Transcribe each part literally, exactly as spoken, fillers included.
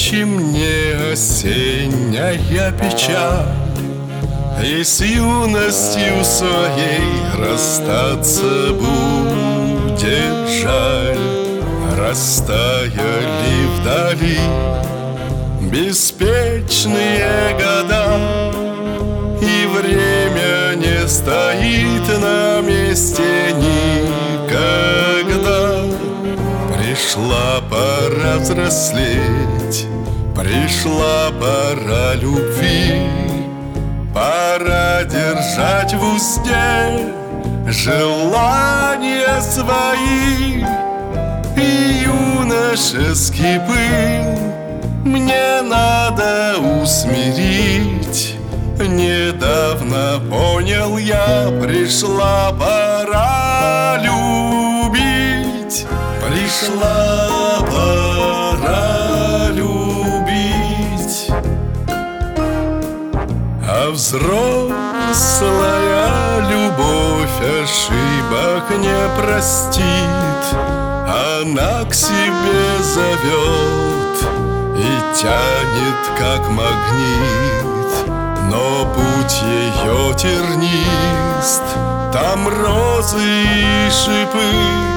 ночи мне осенняя печаль, и с юностью своей расстаться будет жаль. Растаяли вдали беспечные года, и время не стоит на месте никогда. Пришла пора взрослеть, пришла пора любви, пора держать в узде желания свои. И юношеский пыл мне надо усмирить. Недавно понял я, пришла пора любить. Пришла пора любить. А взрослая любовь ошибок не простит. Она к себе зовет и тянет, как магнит, но путь ее тернист. Там розы и шипы,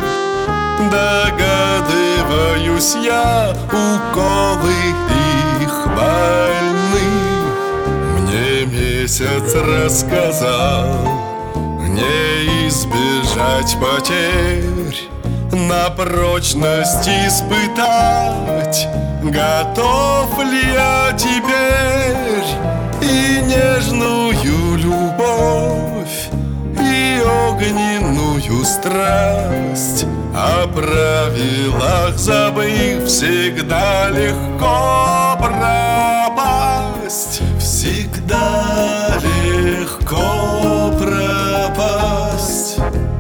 догадываюсь я, уколы их больны. Мне месяц рассказал, не избежать потерь, на прочность испытать. Готов ли я теперь и нежную любовь, и огненную страсть? О правилах забыв, всегда легко пропасть. Всегда легко пропасть.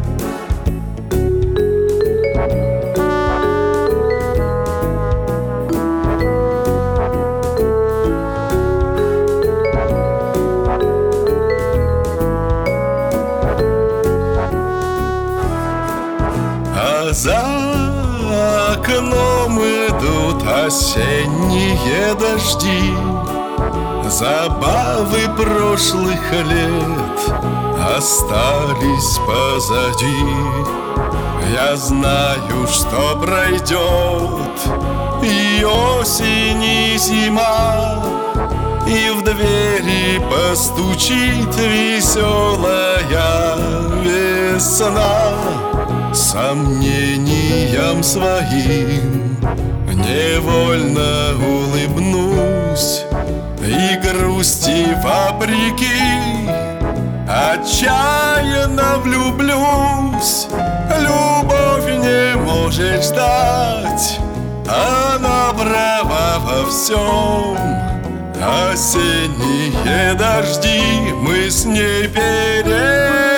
За окном идут осенние дожди, забавы прошлых лет остались позади. Я знаю, что пройдет и осень, и зима, и в двери постучит веселая весна. Сомнениям своим невольно улыбнусь, и грусти вопреки отчаянно влюблюсь. Любовь не может ждать, она права во всем. Осенние дожди мы с ней пережили.